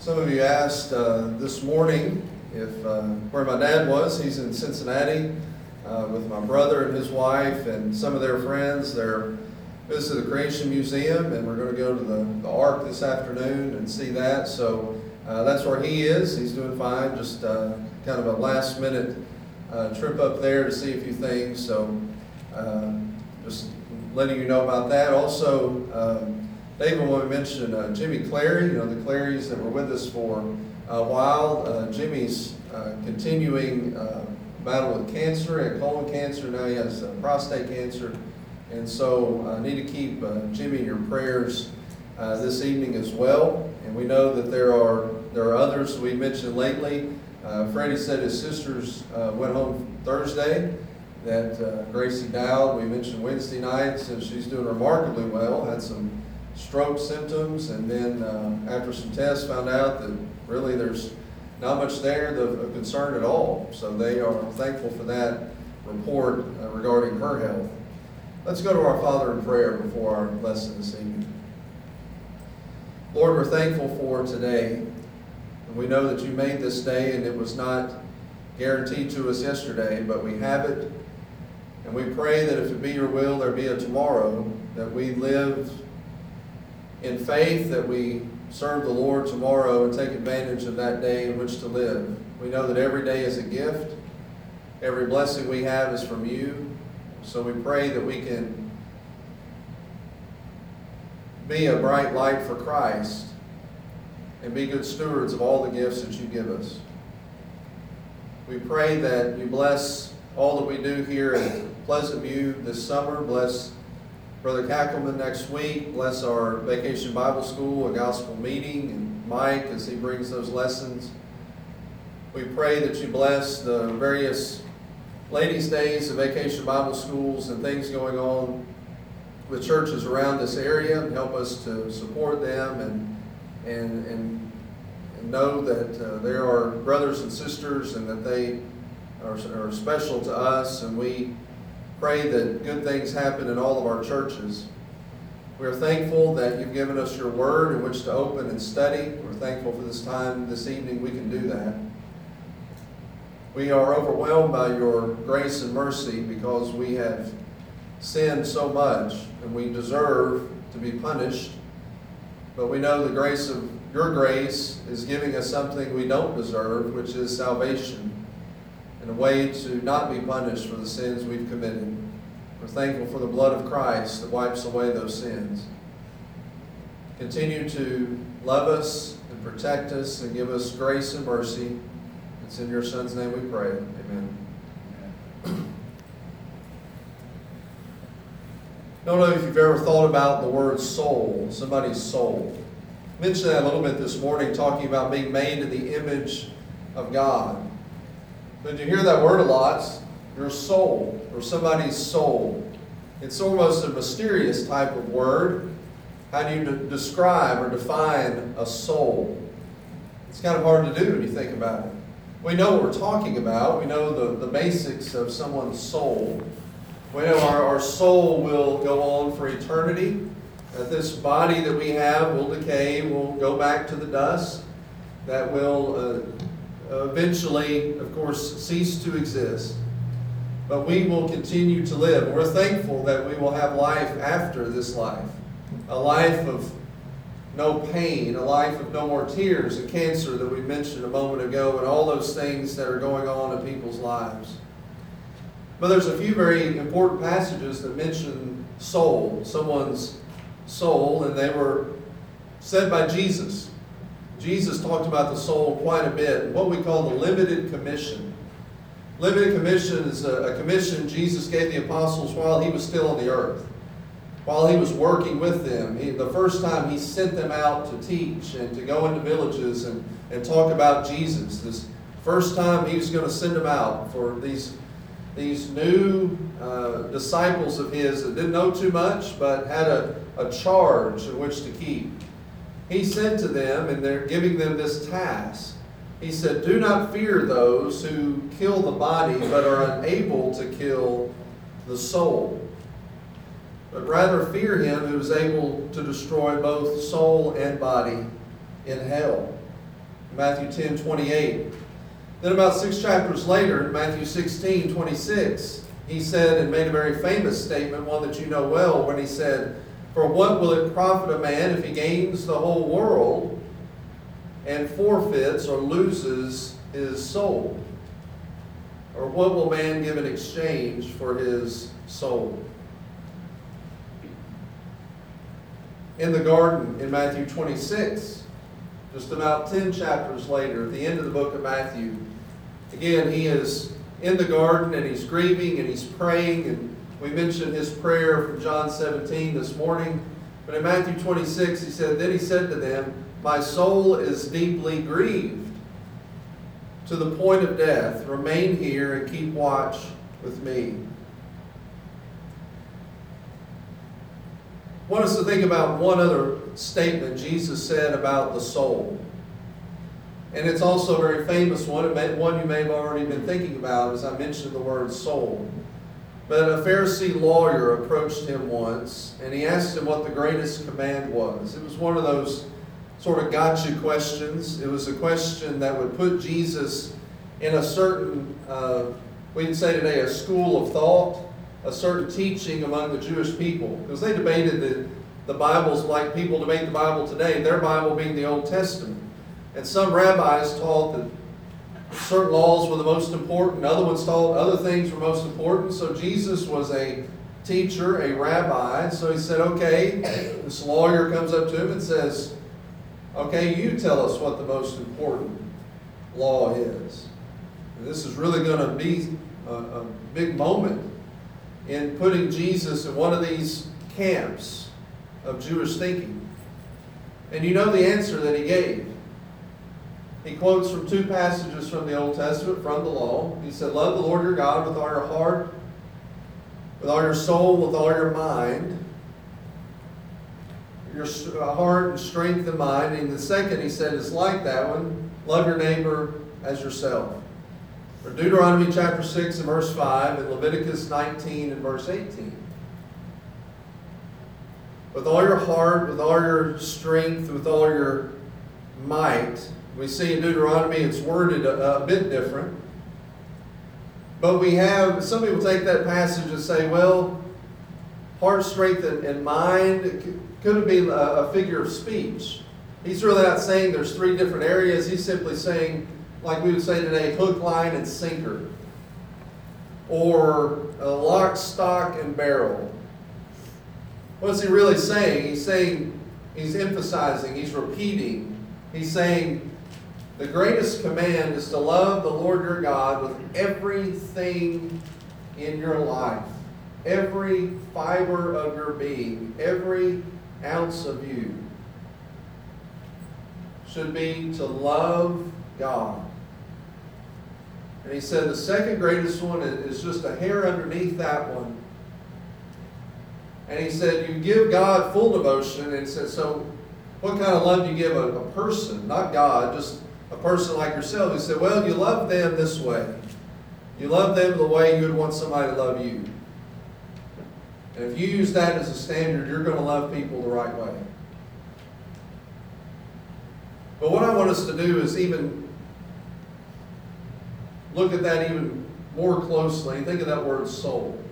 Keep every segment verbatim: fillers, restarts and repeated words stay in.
Some of you asked uh, this morning if uh, where my dad was. He's in Cincinnati uh, with my brother and his wife and some of their friends. They're visiting the Creation Museum, and we're going to go to the, the Ark this afternoon and see that. So uh, that's where he is. He's doing fine. Just uh, kind of a last minute uh, trip up there to see a few things. So uh, just letting you know about that. Also, uh, David wanted to mention uh, Jimmy Clary, you know, the Clarys that were with us for a while. Uh, Jimmy's uh, continuing uh, battle with cancer, and colon cancer. Now he has uh, prostate cancer. And so I uh, need to keep uh, Jimmy in your prayers uh, this evening as well. And we know that there are there are others we mentioned lately. Uh, Freddie said his sisters uh, went home Thursday. That uh, Gracie Dowd, we mentioned Wednesday night, said she's doing remarkably well. Had some stroke symptoms, and then uh, after some tests found out that really there's not much there of concern at all. So they are thankful for that report uh, regarding her health. Let's go to our Father in prayer before our lesson this evening. Lord, we're thankful for today. And we know that you made this day, and it was not guaranteed to us yesterday, but we have it. And we pray that if it be your will, there be a tomorrow, that we live in faith, that we serve the Lord tomorrow and take advantage of that day in which to live. We know that every day is a gift. Every blessing we have is from you. So we pray that we can be a bright light for Christ and be good stewards of all the gifts that you give us. We pray that you bless all that we do here at Pleasant View this summer. Bless Brother Kackelman next week. Bless our Vacation Bible School, a gospel meeting, and Mike as he brings those lessons. We pray that you bless the various ladies' days of Vacation Bible Schools and things going on with churches around this area, and help us to support them and and and, and know that uh, there are brothers and sisters and that they are, are special to us, and we pray that good things happen in all of our churches. We are thankful that you've given us your word in which to open and study. We're thankful for this time this evening we can do that. We are overwhelmed by your grace and mercy because we have sinned so much and we deserve to be punished. But we know the grace of your grace is giving us something we don't deserve, which is salvation, and a way to not be punished for the sins we've committed. We're thankful for the blood of Christ that wipes away those sins. Continue to love us and protect us and give us grace and mercy. It's in your Son's name we pray. Amen. I don't know if you've ever thought about the word soul, somebody's soul. I mentioned that a little bit this morning, talking about being made in the image of God. But you hear that word a lot, your soul, or somebody's soul. It's almost a mysterious type of word. How do you de- describe or define a soul? It's kind of hard to do when you think about it. We know what we're talking about. We know the, the basics of someone's soul. We know our, our soul will go on for eternity. That this body that we have will decay, will go back to the dust. That will uh, eventually, of course, cease to exist. But we will continue to live. We're thankful that we will have life after this life. A life of no pain, a life of no more tears and cancer that we mentioned a moment ago, and all those things that are going on in people's lives. But there's a few very important passages that mention soul, someone's soul, and they were said by Jesus. Jesus talked about the soul quite a bit, what we call the limited commission. Limited commission is a, a commission Jesus gave the apostles while he was still on the earth. While he was working with them, he, the first time he sent them out to teach and to go into villages and, and talk about Jesus. This first time he was going to send them out for these, these new uh, disciples of his that didn't know too much but had a, a charge in which to keep. He said to them, and they're giving them this task, he said, "Do not fear those who kill the body but are unable to kill the soul. But rather fear him who is able to destroy both soul and body in hell. Matthew ten twenty-eight. Then about six chapters later, in Matthew sixteen twenty-six, he said and made a very famous statement, one that you know well, when he said, "For what will it profit a man if he gains the whole world and forfeits or loses his soul? Or what will man give in exchange for his soul?" In the garden in Matthew twenty-six, just about ten chapters later, at the end of the book of Matthew, again, he is in the garden and he's grieving and he's praying. And we mentioned his prayer from John seventeen this morning. But in Matthew twenty-six, he said, "Then he said to them, my soul is deeply grieved to the point of death. Remain here and keep watch with me." I want us to think about one other statement Jesus said about the soul. And it's also a very famous one, one you may have already been thinking about as I mentioned the word soul. But a Pharisee lawyer approached him once, and he asked him what the greatest command was. It was one of those sort of gotcha questions. It was a question that would put Jesus in a certain, uh, we'd say today, a school of thought, a certain teaching among the Jewish people. Because they debated the, the Bibles like people debate the Bible today, their Bible being the Old Testament. And some rabbis taught that certain laws were the most important. Other ones taught other things were most important. So Jesus was a teacher, a rabbi. So he said, okay, this lawyer comes up to him and says, okay, you tell us what the most important law is. And this is really going to be a, a big moment in putting Jesus in one of these camps of Jewish thinking. And you know the answer that he gave. He quotes from two passages from the Old Testament, from the law. He said, love the Lord your God with all your heart, with all your soul, with all your mind, your heart and strength and mind. And the second, he said, is like that one, love your neighbor as yourself. Or Deuteronomy chapter six and verse five, and Leviticus nineteen and verse eighteen. With all your heart, with all your strength, with all your might. We see in Deuteronomy it's worded a, a bit different. But we have, some people take that passage and say, well, heart, strength, and, and mind, could it be a, a figure of speech? He's really not saying there's three different areas. He's simply saying, like we would say today, hook, line, and sinker. Or a lock, stock, and barrel. What's he really saying? He's saying, he's emphasizing, he's repeating. He's saying, the greatest command is to love the Lord your God with everything in your life. Every fiber of your being, every ounce of you should be to love God. And he said the second greatest one is just a hair underneath that one. And he said you give God full devotion. And he said, so what kind of love do you give a, a person? Not God, just a person like yourself. He said, well, you love them this way. You love them the way you would want somebody to love you. And if you use that as a standard, you're going to love people the right way. But what I want us to do is even look at that even more closely. Think of that word soul.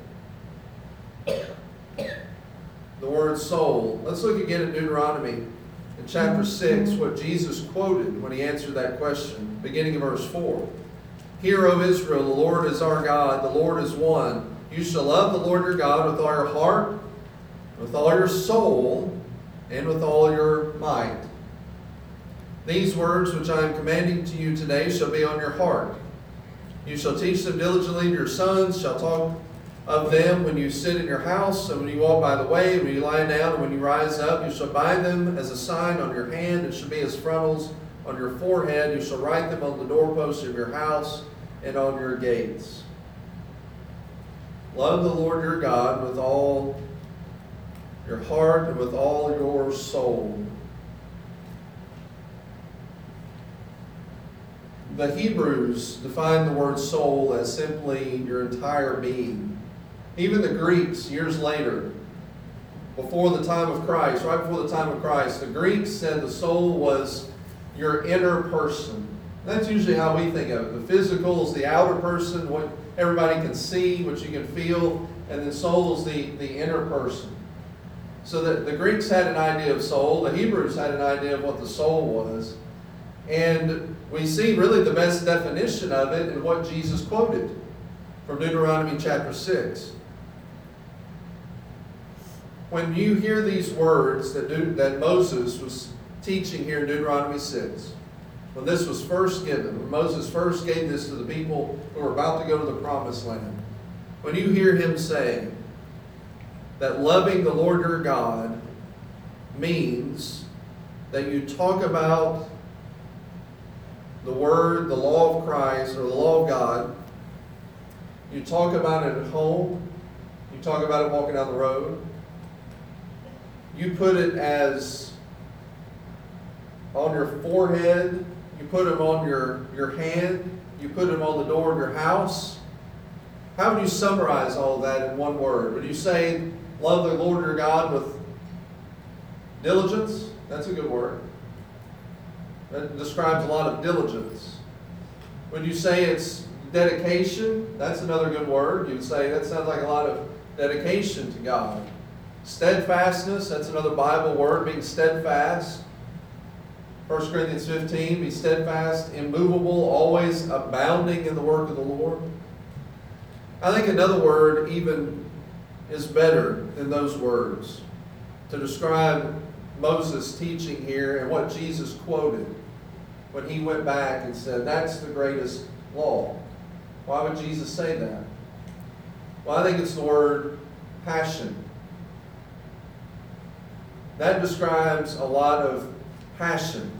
The word soul. Let's look again at Deuteronomy in chapter six, what Jesus quoted when he answered that question, beginning of verse four. Hear, O Israel, the Lord is our God, the Lord is one. You shall love the Lord your God with all your heart, with all your soul, and with all your might. These words which I am commanding to you today shall be on your heart. You shall teach them diligently to your sons, shall talk of them when you sit in your house, and when you walk by the way, when you lie down, and when you rise up. You shall bind them as a sign on your hand, it shall be as frontals on your forehead. You shall write them on the doorposts of your house and on your gates. Love the Lord your God with all your heart and with all your soul. The Hebrews define the word soul as simply your entire being. Even the Greeks, years later, before the time of Christ, right before the time of Christ, the Greeks said the soul was your inner person. That's usually how we think of it. The physical is the outer person, what everybody can see, what you can feel, and then soul is the, the inner person. So that the Greeks had an idea of soul, the Hebrews had an idea of what the soul was, and we see really the best definition of it in what Jesus quoted from Deuteronomy chapter six. When you hear these words that, De- that Moses was teaching here in Deuteronomy six, when this was first given, when Moses first gave this to the people who were about to go to the promised land, when you hear him say that loving the Lord your God means that you talk about the Word, the law of Christ, or the law of God, you talk about it at home, you talk about it walking down the road, you put it as on your forehead, you put them on your, your hand, you put them on the door of your house. How would you summarize all of that in one word? Would you say, love the Lord your God with diligence? That's a good word. That describes a lot of diligence. Would you say it's dedication? That's another good word. You'd say that sounds like a lot of dedication to God. Steadfastness, that's another Bible word, being steadfast. First Corinthians fifteen, be steadfast, immovable, always abounding in the work of the Lord. I think another word even is better than those words to describe Moses' teaching here and what Jesus quoted when he went back and said, that's the greatest law. Why would Jesus say that? Well, I think it's the word passion. That describes a lot of passion.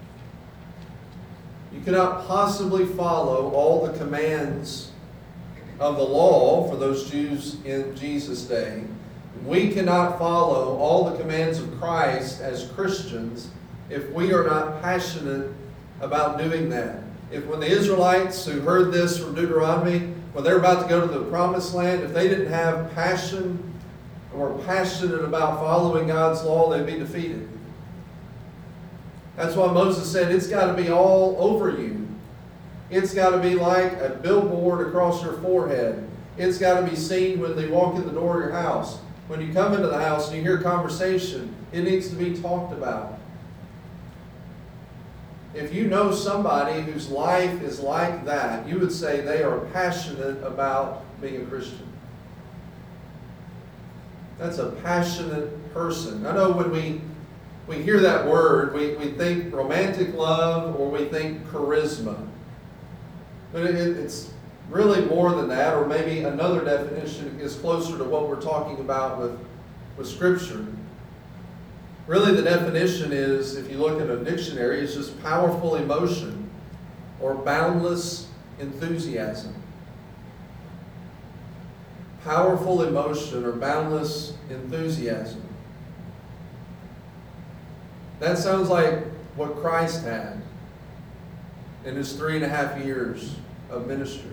You cannot possibly follow all the commands of the law for those Jews in Jesus' day. We cannot follow all the commands of Christ as Christians if we are not passionate about doing that. If when the Israelites who heard this from Deuteronomy, when they're about to go to the promised land, if they didn't have passion or were passionate about following God's law, they'd be defeated. That's why Moses said, it's got to be all over you. It's got to be like a billboard across your forehead. It's got to be seen when they walk in the door of your house. When you come into the house and you hear conversation, it needs to be talked about. If you know somebody whose life is like that, you would say they are passionate about being a Christian. That's a passionate person. I know when we, we hear that word, we, we think romantic love or we think charisma. But it, it's really more than that, or maybe another definition is closer to what we're talking about with, with Scripture. Really the definition is, if you look at a dictionary, it's just powerful emotion or boundless enthusiasm. Powerful emotion or boundless enthusiasm. That sounds like what Christ had in his three and a half years of ministry.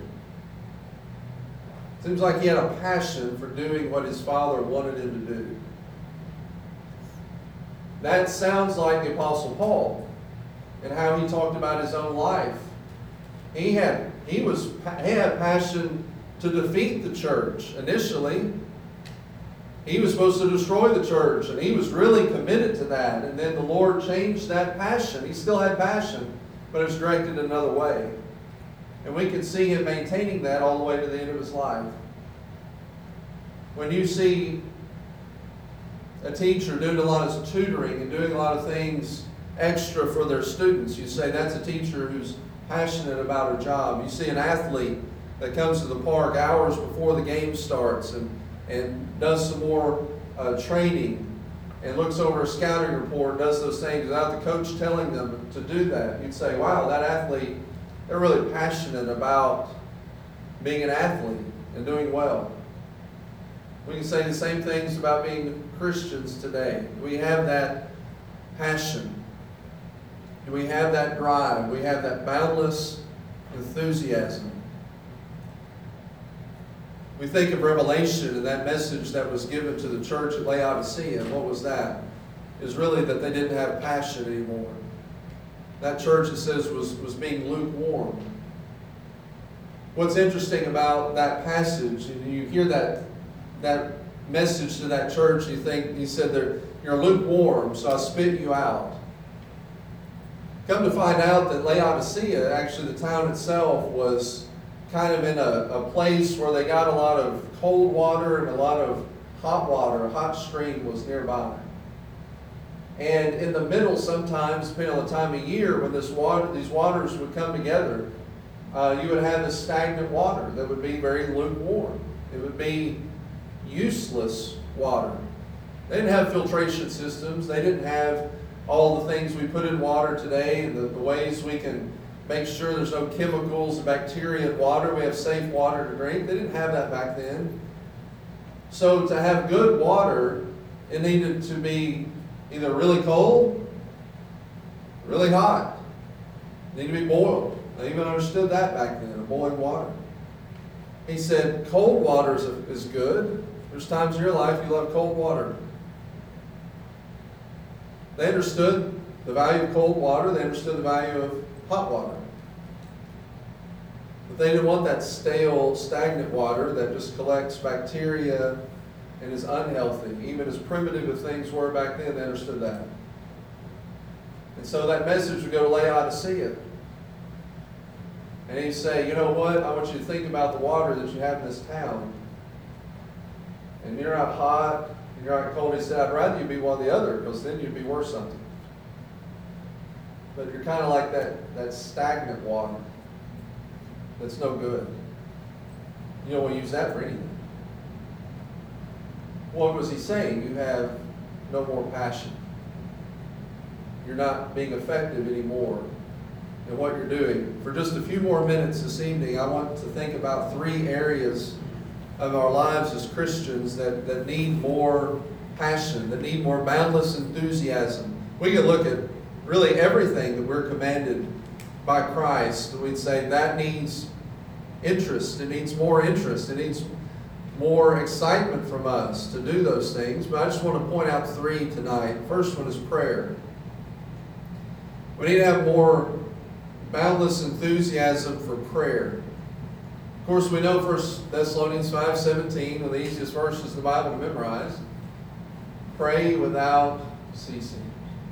Seems like he had a passion for doing what his Father wanted him to do. That sounds like the Apostle Paul and how he talked about his own life. He had he was he had passion to defeat the church initially. He was supposed to destroy the church, and he was really committed to that. And then the Lord changed that passion. He still had passion, but it was directed another way. And we can see him maintaining that all the way to the end of his life. When you see a teacher doing a lot of tutoring and doing a lot of things extra for their students, you say that's a teacher who's passionate about her job. You see an athlete that comes to the park hours before the game starts and, and does some more uh, training and looks over a scouting report, does those things without the coach telling them to do that. You'd say, wow, that athlete, they're really passionate about being an athlete and doing well. We can say the same things about being Christians today. Do we have that passion? Do we have that drive? Do we have that boundless enthusiasm? We think of Revelation and that message that was given to the church at Laodicea. What was that? It was really that they didn't have passion anymore. That church, it says, was, was being lukewarm. What's interesting about that passage, and you hear that, that message to that church, you think, he said, you're lukewarm, so I spit you out. Come to find out that Laodicea, actually the town itself, was kind of in a, a place where they got a lot of cold water and a lot of hot water. A hot stream was nearby. And in the middle, sometimes, depending on the time of year, when this water, these waters would come together, uh, you would have this stagnant water that would be very lukewarm. It would be useless water. They didn't have filtration systems. They didn't have all the things we put in water today, and the, the ways we can make sure there's no chemicals and bacteria in water. We have safe water to drink. They didn't have that back then. So to have good water, it needed to be either really cold, really hot. It needed to be boiled. I even understood that back then, a boiling water. He said cold water is, is good. There's times in your life you'll have cold water. They understood the value of cold water. They understood the value of hot water. But they didn't want that stale, stagnant water that just collects bacteria and is unhealthy. Even as primitive as things were back then, they understood that. And so that message would go to Laodicea. And he'd say, you know what? I want you to think about the water that you have in this town. And you're not hot, and you're not cold. He said, I'd rather you be one or the other, because then you'd be worth something. But you're kind of like that, that stagnant water that's no good. You don't want to use that for anything. What was he saying? You have no more passion. You're not being effective anymore in what you're doing. For just a few more minutes this evening, I want to think about three areas of our lives as Christians that, that need more passion, that need more boundless enthusiasm. We could look at really everything that we're commanded by Christ, and we'd say that needs interest. It needs more interest. It needs more excitement from us to do those things. But I just want to point out three tonight. First one is prayer. We need to have more boundless enthusiasm for prayer. Of course, we know First Thessalonians five seventeen, one of the easiest verses in the Bible to memorize. Pray without ceasing.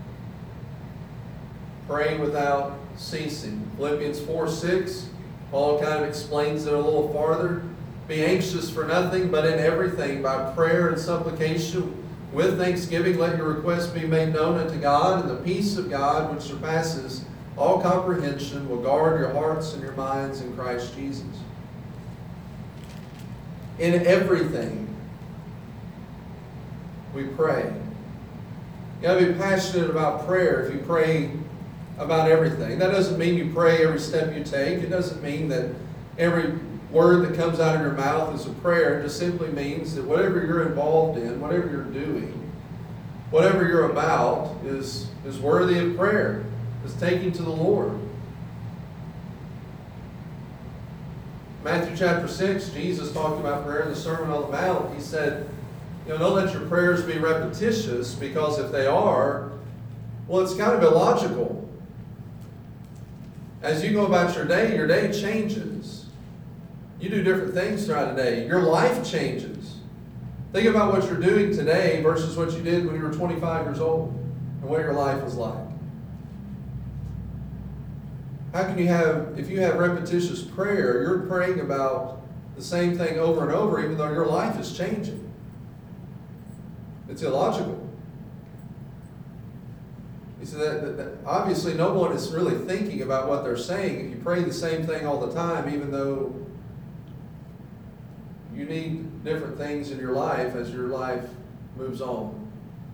Pray without ceasing. Philippians four six, Paul kind of explains it a little farther. Be anxious for nothing, but in everything, by prayer and supplication, with thanksgiving, let your requests be made known unto God, and the peace of God, which surpasses all comprehension, will guard your hearts and your minds in Christ Jesus. In everything, we pray. You got to be passionate about prayer if you pray about everything. That doesn't mean you pray every step you take. It doesn't mean that every word that comes out of your mouth is a prayer. It just simply means that whatever you're involved in, whatever you're doing, whatever you're about is, is worthy of prayer, is taking to the Lord. Matthew chapter six, Jesus talked about prayer in the Sermon on the Mount. He said, you know, don't let your prayers be repetitious, because if they are, well, it's kind of illogical. As you go about your day, your day changes. You do different things throughout the day. Your life changes. Think about what you're doing today versus what you did when you were twenty-five years old and what your life was like. How can you have, if you have repetitious prayer, you're praying about the same thing over and over, even though your life is changing. It's illogical. You see, that, that, that obviously no one is really thinking about what they're saying if you pray the same thing all the time, even though you need different things in your life as your life moves on.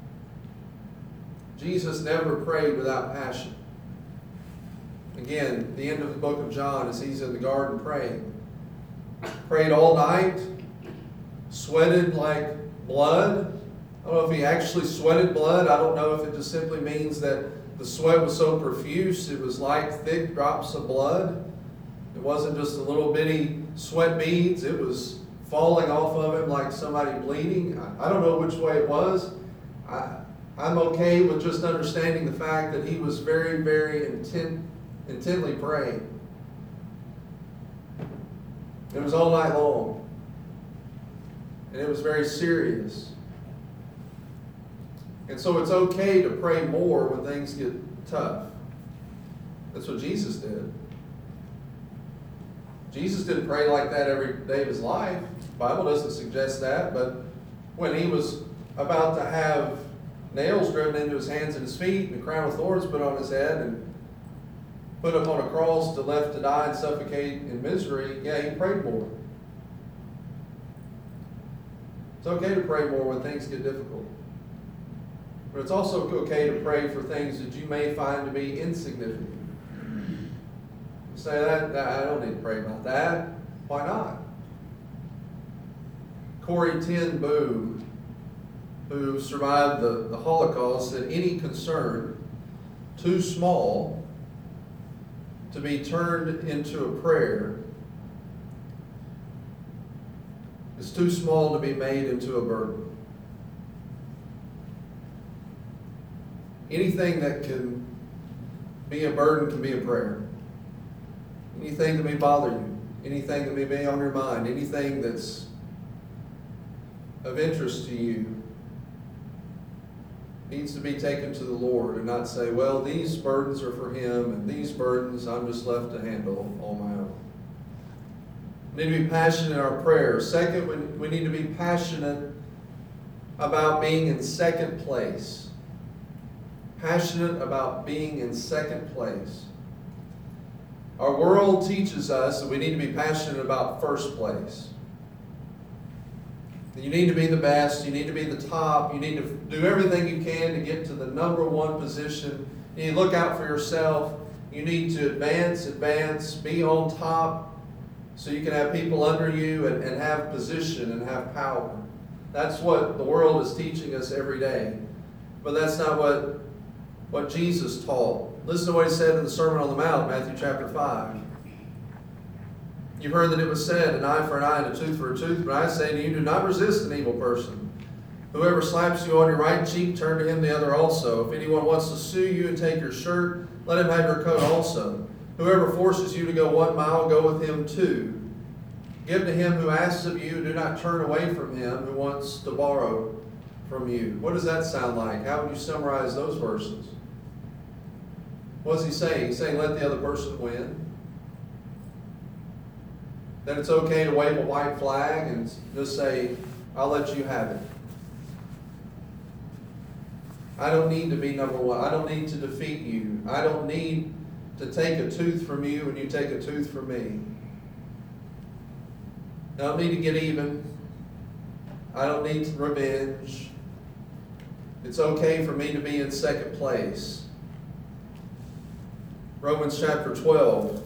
Jesus never prayed without passion. Again, the end of the book of John, as he's in the garden praying. Prayed all night, sweated like blood. I don't know if he actually sweated blood. I don't know if it just simply means that the sweat was so profuse, it was like thick drops of blood. It wasn't just a little bitty sweat beads. It was falling off of him like somebody bleeding. I, I don't know which way it was. I, I'm okay with just understanding the fact that he was very, very intent, intently praying. It was all night long. And it was very serious. And so it's okay to pray more when things get tough. That's what Jesus did. Jesus didn't pray like that every day of his life. The Bible doesn't suggest that, but when he was about to have nails driven into his hands and his feet and a crown of thorns put on his head and put him on a cross to left to die and suffocate in misery, yeah, he prayed more. It's okay to pray more when things get difficult. But it's also okay to pray for things that you may find to be insignificant. You say, that, that I don't need to pray about that. Why not? Corrie ten Boom, who survived the, the Holocaust, said any concern too small to be turned into a prayer is too small to be made into a burden. Anything that can be a burden can be a prayer. Anything that may bother you, anything that may be on your mind, anything that's of interest to you needs to be taken to the Lord and not say, well, these burdens are for him and these burdens I'm just left to handle on my own. We need to be passionate in our prayers. Second, we, we need to be passionate about being in second place. Passionate about being in second place. Our world teaches us that we need to be passionate about first place. You need to be the best. You need to be the top. You need to do everything you can to get to the number one position. You need to look out for yourself. You need to advance, advance, be on top so you can have people under you and, and have position and have power. That's what the world is teaching us every day. But that's not what, what Jesus taught. Listen to what he said in the Sermon on the Mount, Matthew chapter five. You've heard that it was said, an eye for an eye and a tooth for a tooth, but I say to you, do not resist an evil person. Whoever slaps you on your right cheek, turn to him the other also. If anyone wants to sue you and take your shirt, let him have your coat also. Whoever forces you to go one mile, go with him two. Give to him who asks of you, do not turn away from him who wants to borrow from you. What does that sound like? How would you summarize those verses? What is he saying? He's saying let the other person win. That it's okay to wave a white flag and just say, I'll let you have it. I don't need to be number one. I don't need to defeat you. I don't need to take a tooth from you and you take a tooth from me. I don't need to get even. I don't need revenge. It's okay for me to be in second place. Romans chapter twelve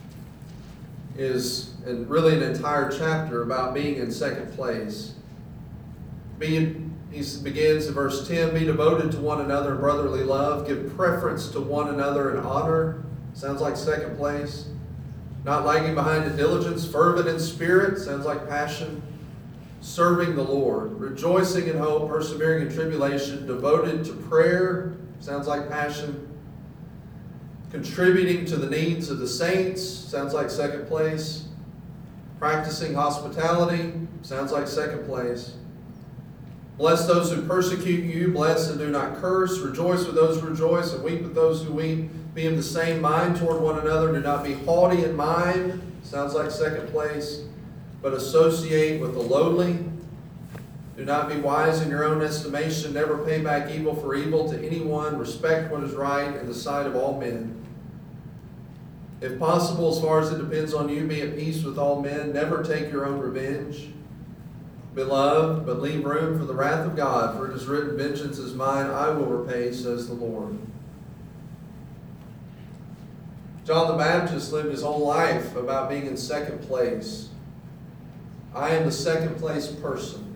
is and really an entire chapter about being in second place. Being, he begins in verse ten, be devoted to one another in brotherly love, give preference to one another in honor. Sounds like second place. Not lagging behind in diligence, fervent in spirit, sounds like passion. Serving the Lord, rejoicing in hope, persevering in tribulation, devoted to prayer, sounds like passion. Contributing to the needs of the saints, sounds like second place. Practicing hospitality, sounds like second place. Bless those who persecute you, bless and do not curse. Rejoice with those who rejoice, and weep with those who weep. Be of the same mind toward one another. Do not be haughty in mind, sounds like second place, but associate with the lowly. Do not be wise in your own estimation. Never pay back evil for evil to anyone. Respect what is right in the sight of all men. If possible, as far as it depends on you, be at peace with all men. Never take your own revenge. Beloved, but leave room for the wrath of God, for it is written, vengeance is mine, I will repay, says the Lord. John the Baptist lived his whole life about being in second place. I am the second place person.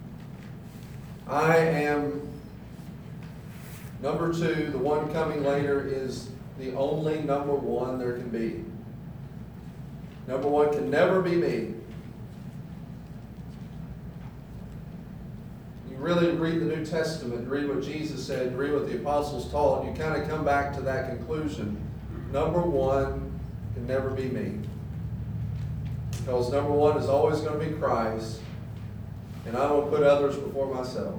I am, number two, the one coming later is the only number one there can be. Number one can never be me. You you really read the New Testament, read what Jesus said, read what the apostles taught, you kind of come back to that conclusion. Number one can never be me. Because number one is always going to be Christ, and I will put others before myself.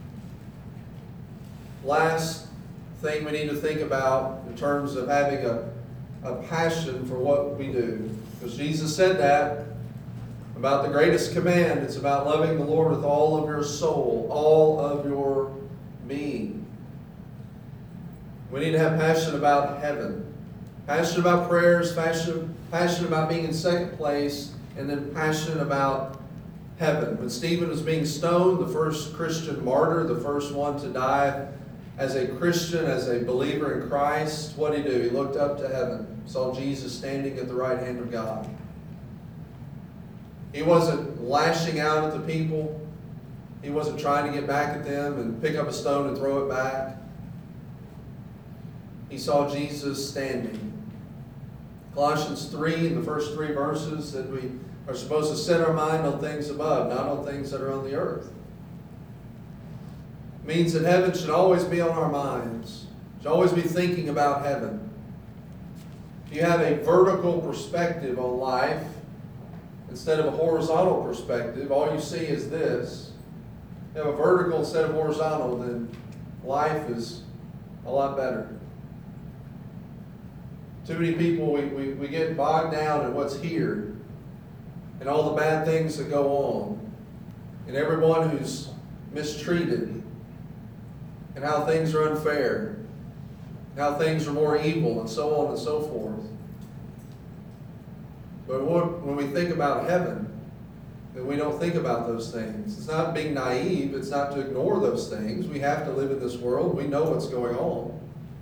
Last thing we need to think about in terms of having a, a passion for what we do. Because Jesus said that about the greatest command. It's about loving the Lord with all of your soul, all of your being. We need to have passion about heaven. Passion about prayers, passion, passion about being in second place, and then passion about heaven. When Stephen was being stoned, the first Christian martyr, the first one to die as a Christian, as a believer in Christ, what did he do? He looked up to heaven, saw Jesus standing at the right hand of God. He wasn't lashing out at the people. He wasn't trying to get back at them and pick up a stone and throw it back. He saw Jesus standing. Colossians three, in the first three verses, that we are supposed to set our mind on things above, not on things that are on the earth. It means that heaven should always be on our minds. Should always be thinking about heaven. If you have a vertical perspective on life, instead of a horizontal perspective, all you see is this. If you have a vertical instead of horizontal, then life is a lot better. Too many people, we, we, we get bogged down in what's here and all the bad things that go on and everyone who's mistreated and how things are unfair, how things are more evil, and so on and so forth. But when we think about heaven, then we don't think about those things. It's not being naive. It's not to ignore those things. We have to live in this world. We know what's going on.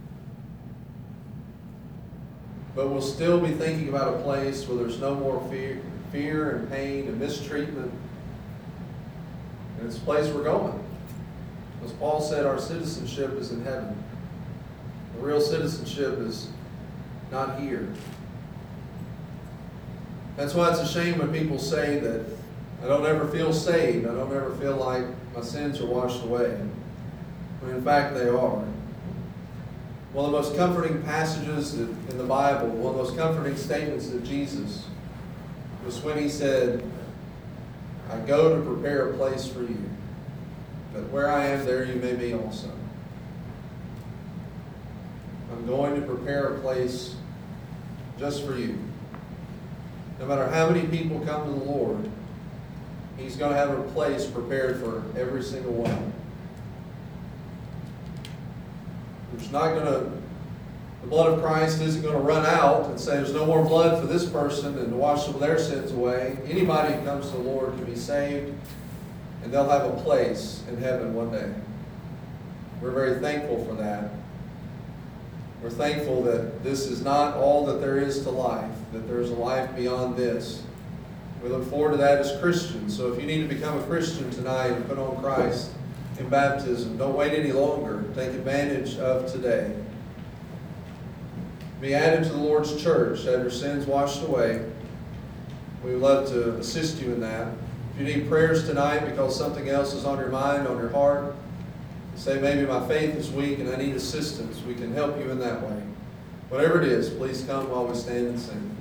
But we'll still be thinking about a place where there's no more fear, fear and pain and mistreatment. And it's a place we're going. As Paul said, our citizenship is in heaven. The real citizenship is not here. That's why it's a shame when people say that I don't ever feel saved. I don't ever feel like my sins are washed away. When in fact they are. One of the most comforting passages in the Bible, one of the most comforting statements of Jesus, was when he said, I go to prepare a place for you, that where I am, there you may be also. I'm going to prepare a place just for you. No matter how many people come to the Lord, He's going to have a place prepared for every single one. There's not going to, the blood of Christ isn't going to run out and say there's no more blood for this person and to wash their sins away. Anybody who comes to the Lord can be saved, and they'll have a place in heaven one day. We're very thankful for that. We're thankful that this is not all that there is to life, that there's a life beyond this. We look forward to that as Christians. So if you need to become a Christian tonight and put on Christ in baptism, don't wait any longer. Take advantage of today. Be added to the Lord's church, have your sins washed away. We would love to assist you in that. If you need prayers tonight because something else is on your mind, on your heart, say maybe my faith is weak and I need assistance, we can help you in that way. Whatever it is, please come while we stand and sing.